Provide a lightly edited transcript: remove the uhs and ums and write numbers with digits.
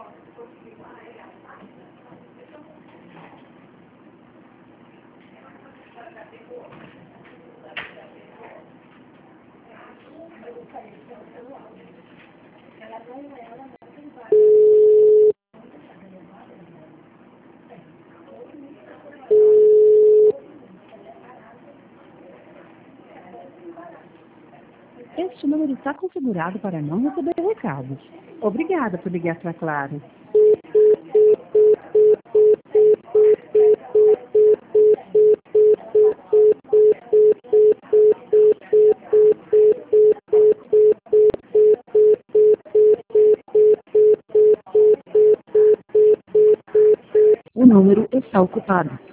Este número está configurado para não receber recados. Obrigada por ligar para Claro. O número está ocupado.